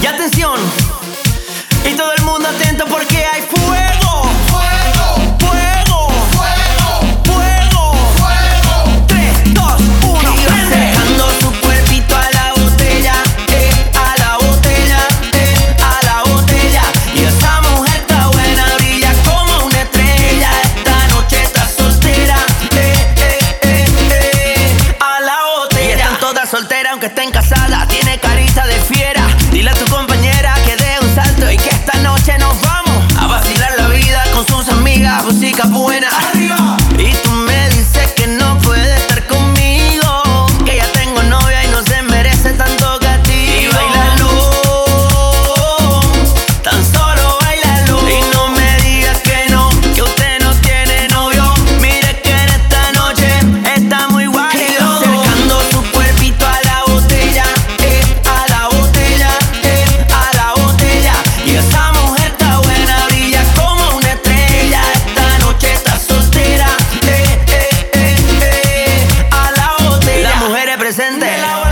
Y atención, y todo el mundo atento porque hay fuego. Fuego, Fuego, fuego, fuego. fuego. 3, 2, 1, Y va prende. acercando su cuerpito a la botella, a la botella, a la botella. Y esa mujer está buena, brilla como una estrella. Esta noche está soltera, a la Y botella. están todas solteras aunque estén casadas. Tiene carita de fiera. Dile a tu compañera que dé un salto y que esta noche nos vamos a vacilar la vida con sus amigas. Música buena. Arriba. Y tú me dices que no puedes estar conmigo, que ya tengo novia y no se merece tanto castigo. Y bailalo, tan solo bailalo. Y no me digas que no, que usted no tiene novio. Mire que en esta noche está muy guay. Y va acercando su cuerpito a la botella, a la botella, a la botella. Y esa mujer está buena, brilla como una estrella. Esta noche está soltera, a la botella. Las mujeres presentes.